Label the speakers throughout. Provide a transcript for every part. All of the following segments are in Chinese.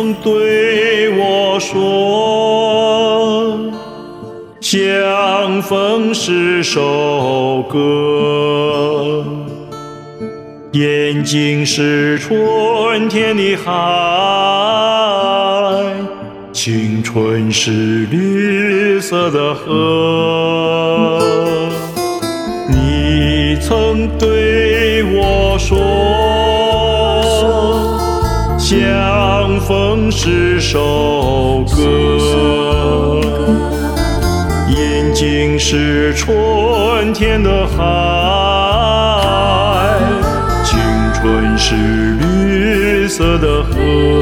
Speaker 1: 曾对我说，相逢是首歌，眼睛是春天的海，青春是绿色的河。你曾对我说，相逢是首歌，眼睛是春天的海，青春是绿色的河。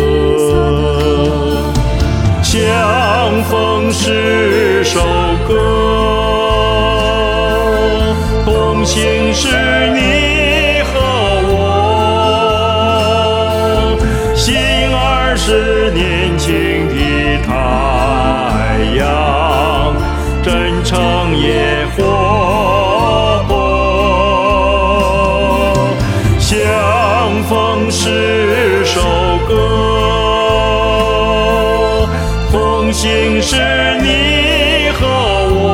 Speaker 1: 相逢是首歌，同行是你和我，心儿是年轻的太阳，真诚也活泼。相逢是首歌，同行是你和我，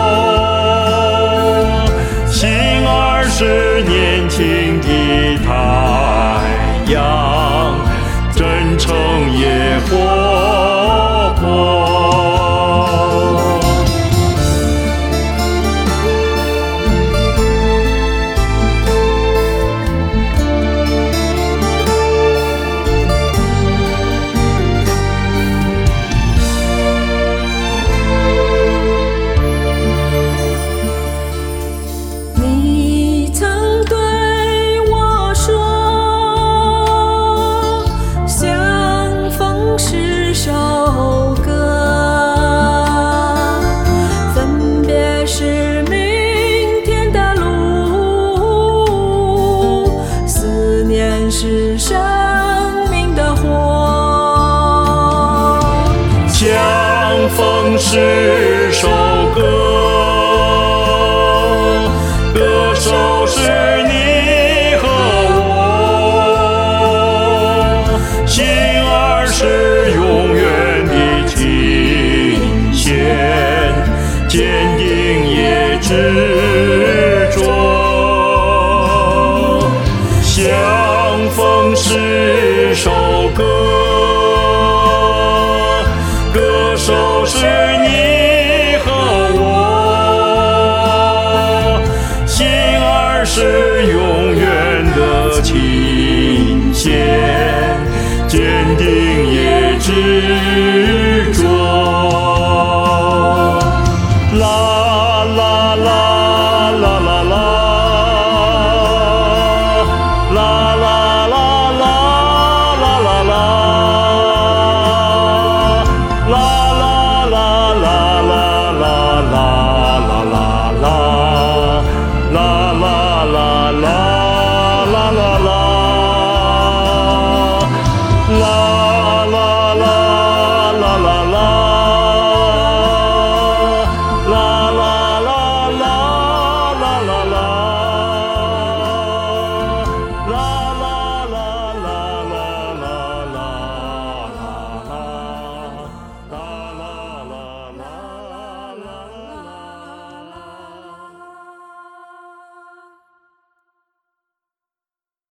Speaker 1: 心儿是年轻的太阳，真诚也活泼。
Speaker 2: 是生命的火，
Speaker 1: 相逢是首歌，歌手是你和我，心儿是永远的琴弦，坚定也执着。相逢是首歌，歌手是你和我，心儿是永远的琴弦，坚定